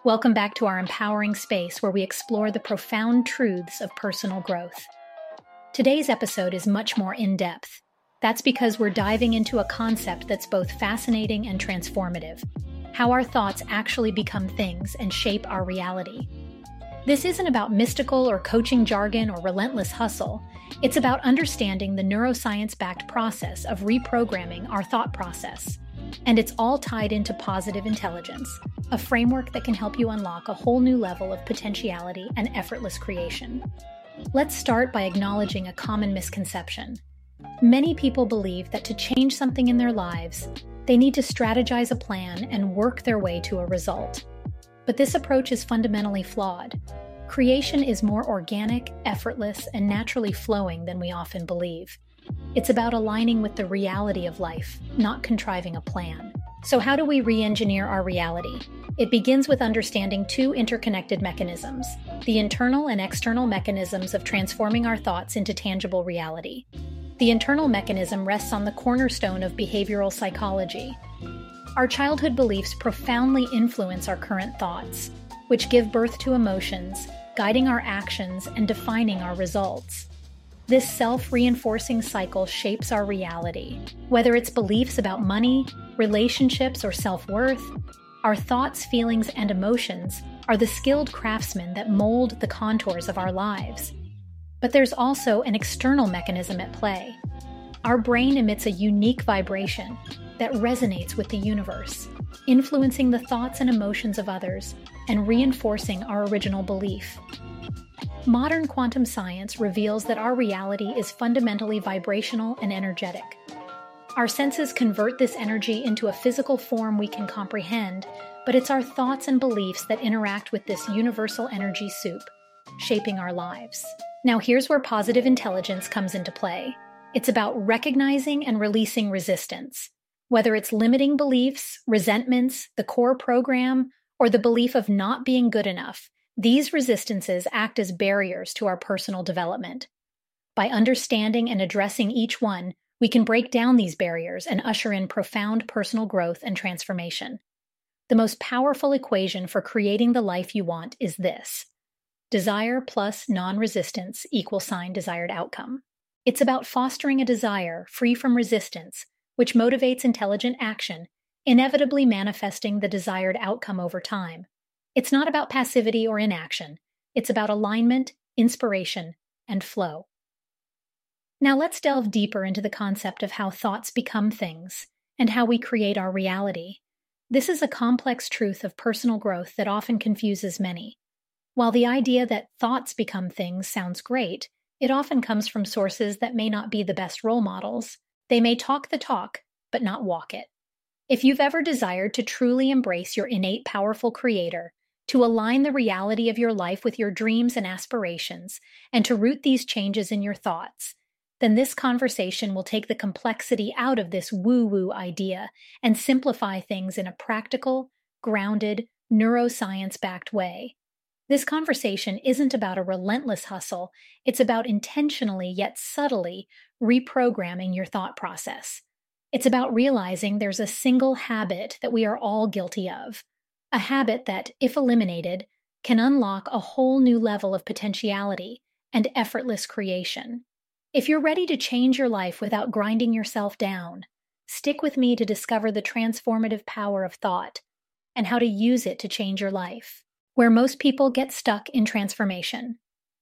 Welcome back to our empowering space where we explore the profound truths of personal growth. Today's episode is much more in-depth. That's because we're diving into a concept that's both fascinating and transformative: how our thoughts actually become things and shape our reality. This isn't about mystical or coaching jargon or relentless hustle. It's about understanding the neuroscience-backed process of reprogramming our thought process. And it's all tied into positive intelligence, a framework that can help you unlock a whole new level of potentiality and effortless creation. Let's start by acknowledging a common misconception. Many people believe that to change something in their lives, they need to strategize a plan and work their way to a result. But this approach is fundamentally flawed. Creation is more organic, effortless, and naturally flowing than we often believe. It's about aligning with the reality of life, not contriving a plan. So how do we re-engineer our reality? It begins with understanding two interconnected mechanisms: the internal and external mechanisms of transforming our thoughts into tangible reality. The internal mechanism rests on the cornerstone of behavioral psychology. Our childhood beliefs profoundly influence our current thoughts, which give birth to emotions, guiding our actions and defining our results. This self-reinforcing cycle shapes our reality. Whether it's beliefs about money, relationships, or self-worth, our thoughts, feelings, and emotions are the skilled craftsmen that mold the contours of our lives. But there's also an external mechanism at play. Our brain emits a unique vibration that resonates with the universe, influencing the thoughts and emotions of others and reinforcing our original belief. Modern quantum science reveals that our reality is fundamentally vibrational and energetic. Our senses convert this energy into a physical form we can comprehend, but it's our thoughts and beliefs that interact with this universal energy soup, shaping our lives. Now here's where positive intelligence comes into play. It's about recognizing and releasing resistance. Whether it's limiting beliefs, resentments, the core program, or the belief of not being good enough, these resistances act as barriers to our personal development. By understanding and addressing each one, we can break down these barriers and usher in profound personal growth and transformation. The most powerful equation for creating the life you want is this: desire plus non-resistance = desired outcome. It's about fostering a desire free from resistance, which motivates intelligent action, inevitably manifesting the desired outcome over time. It's not about passivity or inaction. It's about alignment, inspiration, and flow. Now let's delve deeper into the concept of how thoughts become things and how we create our reality. This is a complex truth of personal growth that often confuses many. While the idea that thoughts become things sounds great, it often comes from sources that may not be the best role models. They may talk the talk, but not walk it. If you've ever desired to truly embrace your innate powerful creator, to align the reality of your life with your dreams and aspirations, and to root these changes in your thoughts, then this conversation will take the complexity out of this woo-woo idea and simplify things in a practical, grounded, neuroscience-backed way. This conversation isn't about a relentless hustle, it's about intentionally yet subtly reprogramming your thought process. It's about realizing there's a single habit that we are all guilty of, a habit that, if eliminated, can unlock a whole new level of potentiality and effortless creation. If you're ready to change your life without grinding yourself down, stick with me to discover the transformative power of thought and how to use it to change your life, where most people get stuck in transformation.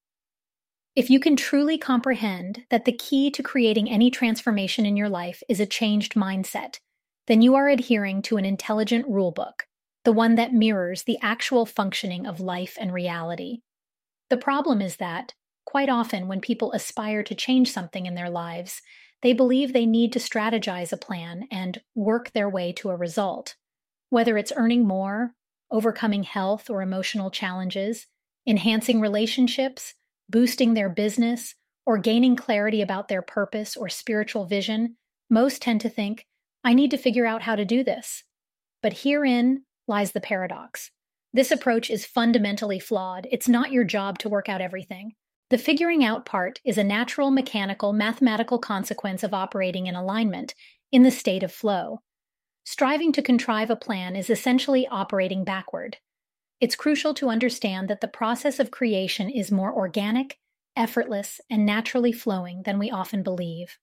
If you can truly comprehend that the key to creating any transformation in your life is a changed mindset, then you are adhering to an intelligent rulebook, the one that mirrors the actual functioning of life and reality. The problem is that, quite often when people aspire to change something in their lives, they believe they need to strategize a plan and work their way to a result. Whether it's earning more, overcoming health or emotional challenges, enhancing relationships, boosting their business, or gaining clarity about their purpose or spiritual vision, most tend to think, I need to figure out how to do this. But herein lies the paradox. This approach is fundamentally flawed. It's not your job to work out everything. The figuring out part is a natural, mechanical, mathematical consequence of operating in alignment, in the state of flow. Striving to contrive a plan is essentially operating backward. It's crucial to understand that the process of creation is more organic, effortless, and naturally flowing than we often believe.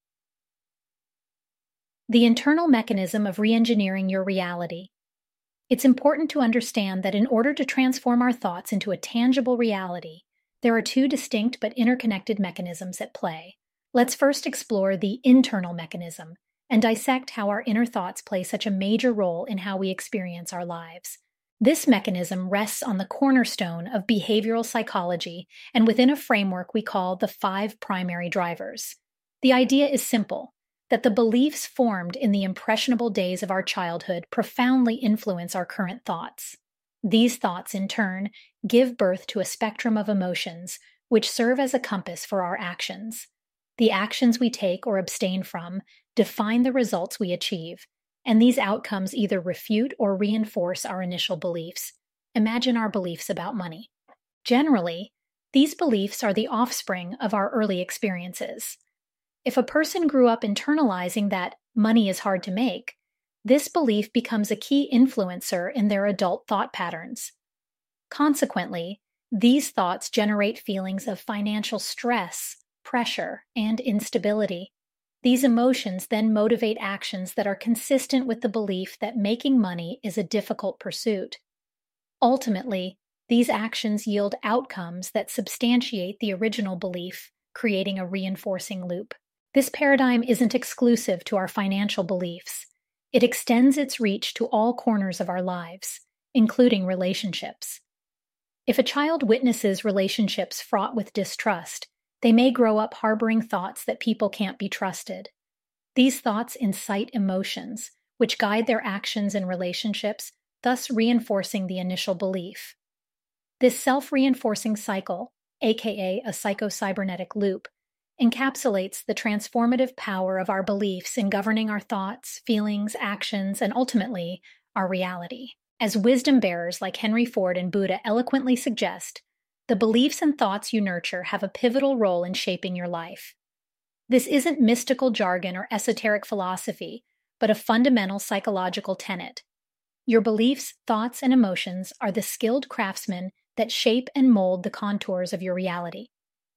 The internal mechanism of re-engineering your reality. It's important to understand that in order to transform our thoughts into a tangible reality, there are two distinct but interconnected mechanisms at play. Let's first explore the internal mechanism and dissect how our inner thoughts play such a major role in how we experience our lives. This mechanism rests on the cornerstone of behavioral psychology and within a framework we call the 5 primary drivers. The idea is simple, that the beliefs formed in the impressionable days of our childhood profoundly influence our current thoughts. These thoughts, in turn, give birth to a spectrum of emotions, which serve as a compass for our actions. The actions we take or abstain from define the results we achieve, and these outcomes either refute or reinforce our initial beliefs. Imagine our beliefs about money. Generally, these beliefs are the offspring of our early experiences. If a person grew up internalizing that money is hard to make, this belief becomes a key influencer in their adult thought patterns. Consequently, these thoughts generate feelings of financial stress, pressure, and instability. These emotions then motivate actions that are consistent with the belief that making money is a difficult pursuit. Ultimately, these actions yield outcomes that substantiate the original belief, creating a reinforcing loop. This paradigm isn't exclusive to our financial beliefs. It extends its reach to all corners of our lives, including relationships. If a child witnesses relationships fraught with distrust, they may grow up harboring thoughts that people can't be trusted. These thoughts incite emotions, which guide their actions in relationships, thus reinforcing the initial belief. This self-reinforcing cycle, aka a psychocybernetic loop, encapsulates the transformative power of our beliefs in governing our thoughts, feelings, actions, and ultimately, our reality. As wisdom bearers like Henry Ford and Buddha eloquently suggest, the beliefs and thoughts you nurture have a pivotal role in shaping your life. This isn't mystical jargon or esoteric philosophy, but a fundamental psychological tenet. Your beliefs, thoughts, and emotions are the skilled craftsmen that shape and mold the contours of your reality.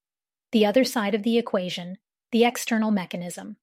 The other side of the equation, the external mechanism.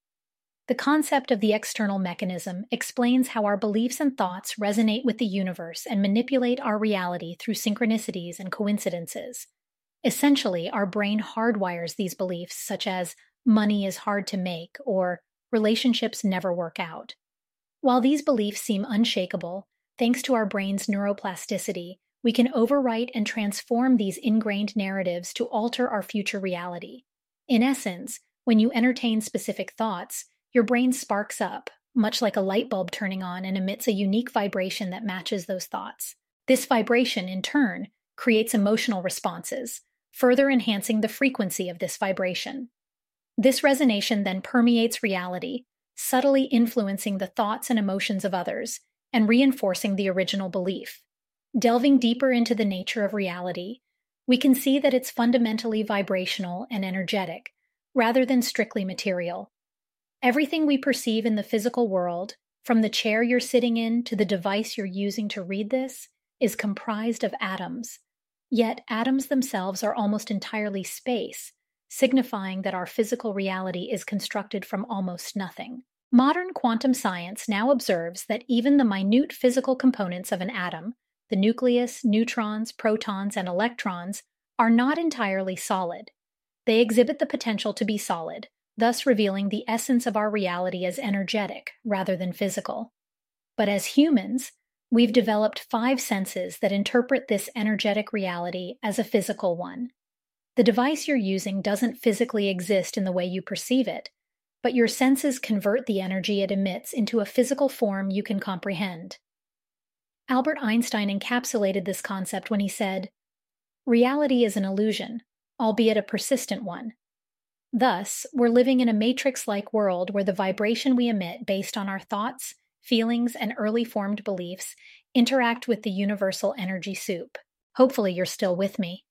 The concept of the external mechanism explains how our beliefs and thoughts resonate with the universe and manipulate our reality through synchronicities and coincidences. Essentially, our brain hardwires these beliefs, such as money is hard to make or relationships never work out. While these beliefs seem unshakable, thanks to our brain's neuroplasticity, we can overwrite and transform these ingrained narratives to alter our future reality. In essence, when you entertain specific thoughts, your brain sparks up, much like a light bulb turning on, and emits a unique vibration that matches those thoughts. This vibration, in turn, creates emotional responses, further enhancing the frequency of this vibration. This resonation then permeates reality, subtly influencing the thoughts and emotions of others, and reinforcing the original belief. Delving deeper into the nature of reality, we can see that it's fundamentally vibrational and energetic, rather than strictly material. Everything we perceive in the physical world, from the chair you're sitting in to the device you're using to read this, is comprised of atoms. Yet atoms themselves are almost entirely space, signifying that our physical reality is constructed from almost nothing. Modern quantum science now observes that even the minute physical components of an atom, the nucleus, neutrons, protons, and electrons, are not entirely solid. They exhibit the potential to be solid, thus revealing the essence of our reality as energetic rather than physical. But as humans, we've developed 5 senses that interpret this energetic reality as a physical one. The device you're using doesn't physically exist in the way you perceive it, but your senses convert the energy it emits into a physical form you can comprehend. Albert Einstein encapsulated this concept when he said, "Reality is an illusion, albeit a persistent one." Thus, we're living in a matrix-like world where the vibration we emit based on our thoughts, feelings, and early formed beliefs interact with the universal energy soup. Hopefully you're still with me.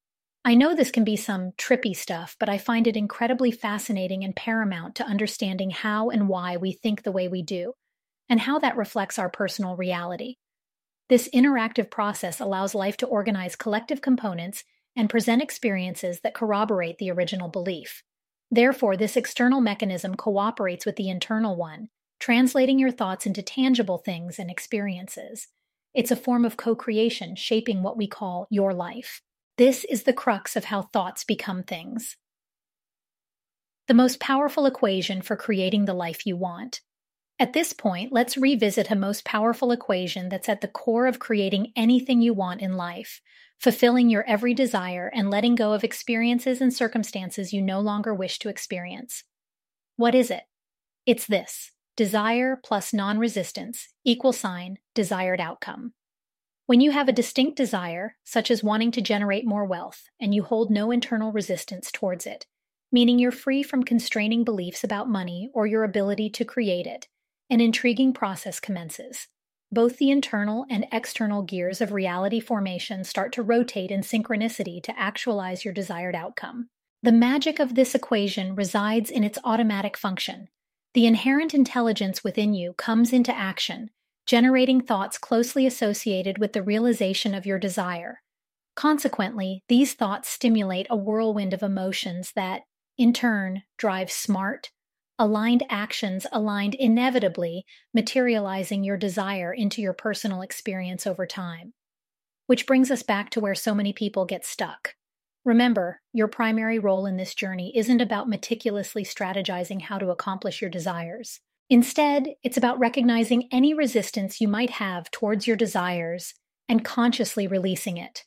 I know this can be some trippy stuff, but I find it incredibly fascinating and paramount to understanding how and why we think the way we do, and how that reflects our personal reality. This interactive process allows life to organize collective components and present experiences that corroborate the original belief. Therefore, this external mechanism cooperates with the internal one, translating your thoughts into tangible things and experiences. It's a form of co-creation, shaping what we call your life. This is the crux of how thoughts become things. The most powerful equation for creating the life you want. At this point, let's revisit a most powerful equation that's at the core of creating anything you want in life, fulfilling your every desire and letting go of experiences and circumstances you no longer wish to experience. What is it? It's this: desire plus non-resistance = desired outcome. When you have a distinct desire, such as wanting to generate more wealth, and you hold no internal resistance towards it, meaning you're free from constraining beliefs about money or your ability to create it, an intriguing process commences. Both the internal and external gears of reality formation start to rotate in synchronicity to actualize your desired outcome. The magic of this equation resides in its automatic function. The inherent intelligence within you comes into action, generating thoughts closely associated with the realization of your desire. Consequently, these thoughts stimulate a whirlwind of emotions that, in turn, drive smart, aligned actions aligned inevitably, materializing your desire into your personal experience over time. Which brings us back to where so many people get stuck. Remember, your primary role in this journey isn't about meticulously strategizing how to accomplish your desires. Instead, it's about recognizing any resistance you might have towards your desires and consciously releasing it.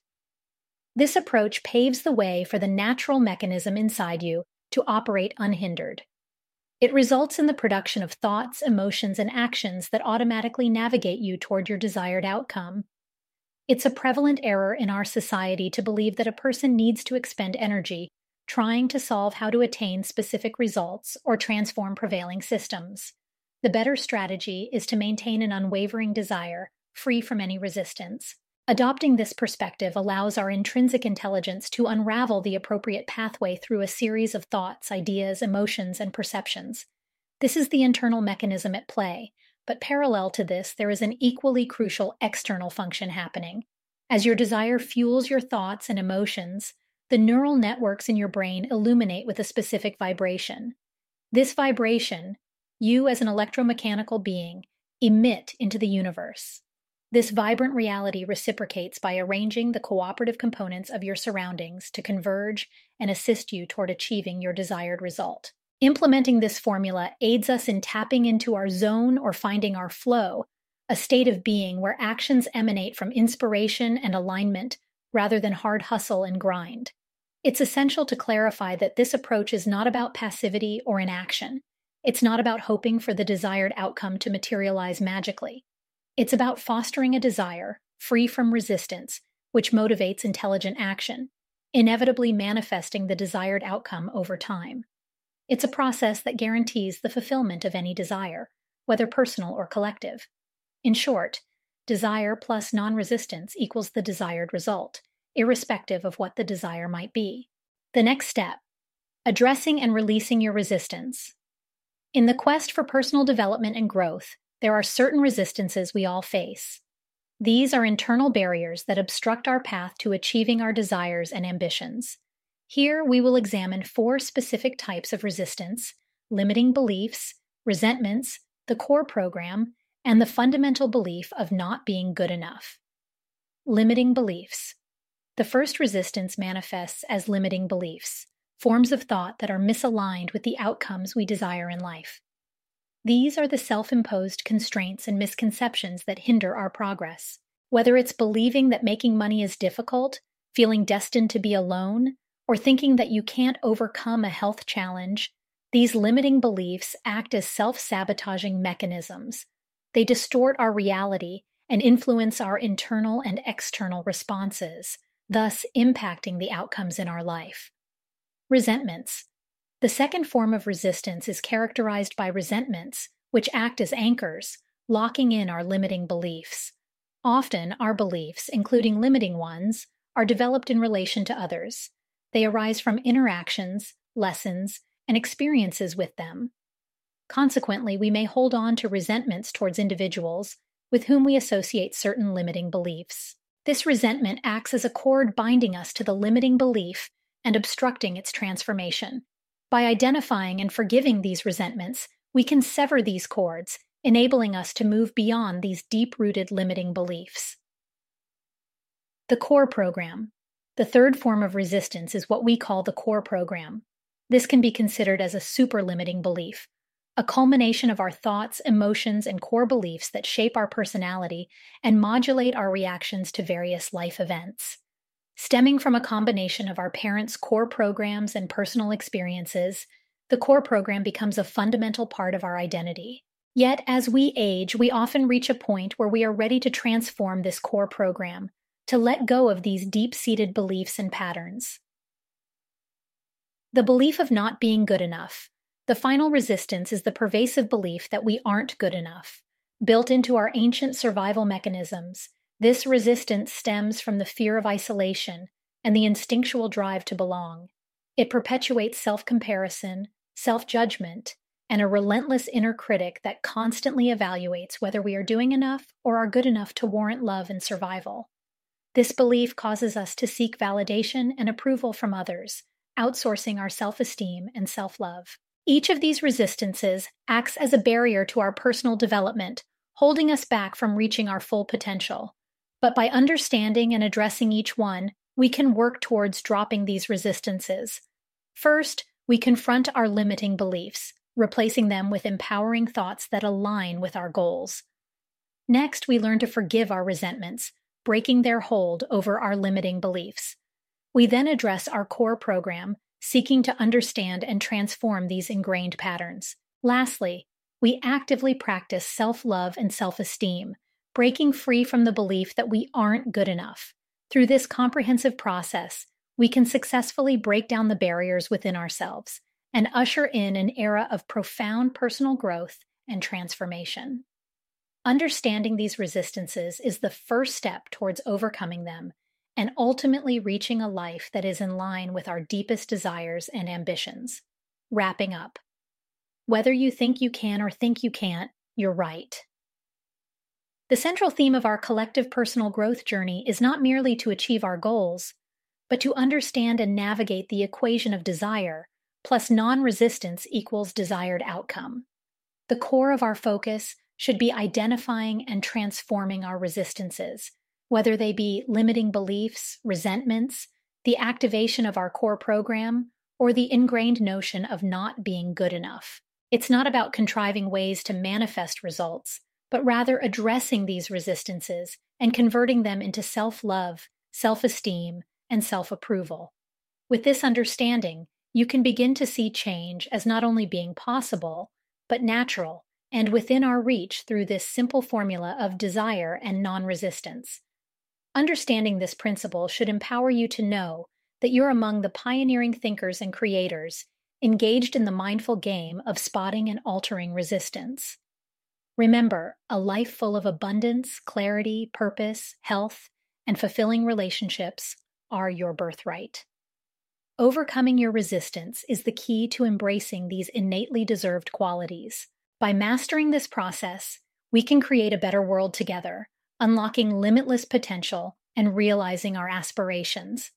This approach paves the way for the natural mechanism inside you to operate unhindered. It results in the production of thoughts, emotions, and actions that automatically navigate you toward your desired outcome. It's a prevalent error in our society to believe that a person needs to expend energy trying to solve how to attain specific results or transform prevailing systems. The better strategy is to maintain an unwavering desire, free from any resistance. Adopting this perspective allows our intrinsic intelligence to unravel the appropriate pathway through a series of thoughts, ideas, emotions, and perceptions. This is the internal mechanism at play, but parallel to this, there is an equally crucial external function happening. As your desire fuels your thoughts and emotions, the neural networks in your brain illuminate with a specific vibration. This vibration, you as an electromechanical being, emit into the universe. This vibrant reality reciprocates by arranging the cooperative components of your surroundings to converge and assist you toward achieving your desired result. Implementing this formula aids us in tapping into our zone or finding our flow, a state of being where actions emanate from inspiration and alignment rather than hard hustle and grind. It's essential to clarify that this approach is not about passivity or inaction. It's not about hoping for the desired outcome to materialize magically. It's about fostering a desire, free from resistance, which motivates intelligent action, inevitably manifesting the desired outcome over time. It's a process that guarantees the fulfillment of any desire, whether personal or collective. In short, desire plus non-resistance equals the desired result, irrespective of what the desire might be. The next step: addressing and releasing your resistance. In the quest for personal development and growth, there are certain resistances we all face. These are internal barriers that obstruct our path to achieving our desires and ambitions. Here, we will examine 4 specific types of resistance: limiting beliefs, resentments, the core program, and the fundamental belief of not being good enough. Limiting beliefs. The first resistance manifests as limiting beliefs, forms of thought that are misaligned with the outcomes we desire in life. These are the self-imposed constraints and misconceptions that hinder our progress. Whether it's believing that making money is difficult, feeling destined to be alone, or thinking that you can't overcome a health challenge, these limiting beliefs act as self-sabotaging mechanisms. They distort our reality and influence our internal and external responses, thus impacting the outcomes in our life. Resentments. The second form of resistance is characterized by resentments, which act as anchors, locking in our limiting beliefs. Often, our beliefs, including limiting ones, are developed in relation to others. They arise from interactions, lessons, and experiences with them. Consequently, we may hold on to resentments towards individuals, with whom we associate certain limiting beliefs. This resentment acts as a cord binding us to the limiting belief and obstructing its transformation. By identifying and forgiving these resentments, we can sever these cords, enabling us to move beyond these deep-rooted limiting beliefs. The core program. The third form of resistance is what we call the core program. This can be considered as a super-limiting belief, a culmination of our thoughts, emotions, and core beliefs that shape our personality and modulate our reactions to various life events. Stemming from a combination of our parents' core programs and personal experiences, the core program becomes a fundamental part of our identity. Yet, as we age, we often reach a point where we are ready to transform this core program, to let go of these deep-seated beliefs and patterns. The belief of not being good enough. The final resistance is the pervasive belief that we aren't good enough. Built into our ancient survival mechanisms, this resistance stems from the fear of isolation and the instinctual drive to belong. It perpetuates self-comparison, self-judgment, and a relentless inner critic that constantly evaluates whether we are doing enough or are good enough to warrant love and survival. This belief causes us to seek validation and approval from others, outsourcing our self-esteem and self-love. Each of these resistances acts as a barrier to our personal development, holding us back from reaching our full potential. But by understanding and addressing each one, we can work towards dropping these resistances. First, we confront our limiting beliefs, replacing them with empowering thoughts that align with our goals. Next, we learn to forgive our resentments, breaking their hold over our limiting beliefs. We then address our core program, seeking to understand and transform these ingrained patterns. Lastly, we actively practice self-love and self-esteem, breaking free from the belief that we aren't good enough. Through this comprehensive process, we can successfully break down the barriers within ourselves and usher in an era of profound personal growth and transformation. Understanding these resistances is the first step towards overcoming them and ultimately reaching a life that is in line with our deepest desires and ambitions. Wrapping up. Whether you think you can or think you can't, you're right. The central theme of our collective personal growth journey is not merely to achieve our goals, but to understand and navigate the equation of desire, plus non-resistance equals desired outcome. The core of our focus should be identifying and transforming our resistances, whether they be limiting beliefs, resentments, the activation of our core program, or the ingrained notion of not being good enough. It's not about contriving ways to manifest results, but rather addressing these resistances and converting them into self-love, self-esteem, and self-approval. With this understanding, you can begin to see change as not only being possible, but natural and within our reach through this simple formula of desire and non-resistance. Understanding this principle should empower you to know that you're among the pioneering thinkers and creators engaged in the mindful game of spotting and altering resistance. Remember, a life full of abundance, clarity, purpose, health, and fulfilling relationships are your birthright. Overcoming your resistance is the key to embracing these innately deserved qualities. By mastering this process, we can create a better world together, unlocking limitless potential and realizing our aspirations.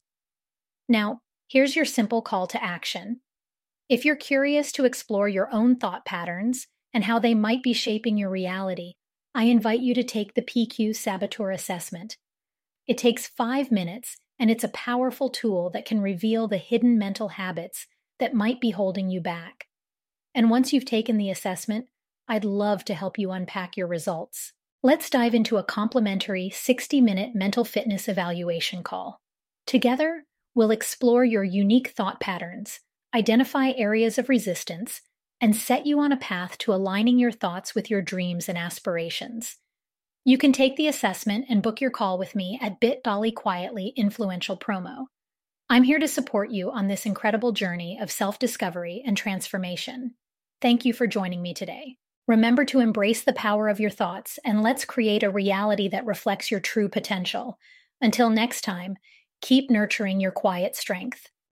Now, here's your simple call to action. If you're curious to explore your own thought patterns and how they might be shaping your reality, I invite you to take the PQ Saboteur Assessment. It takes 5 minutes, and it's a powerful tool that can reveal the hidden mental habits that might be holding you back. And once you've taken the assessment, I'd love to help you unpack your results. Let's dive into a complimentary 60-minute mental fitness evaluation call. Together, we'll explore your unique thought patterns, identify areas of resistance, and set you on a path to aligning your thoughts with your dreams and aspirations. You can take the assessment and book your call with me at bit.ly/quietly influential promo. I'm here to support you on this incredible journey of self-discovery and transformation. Thank you for joining me today. Remember to embrace the power of your thoughts, and let's create a reality that reflects your true potential. Until next time, keep nurturing your quiet strength.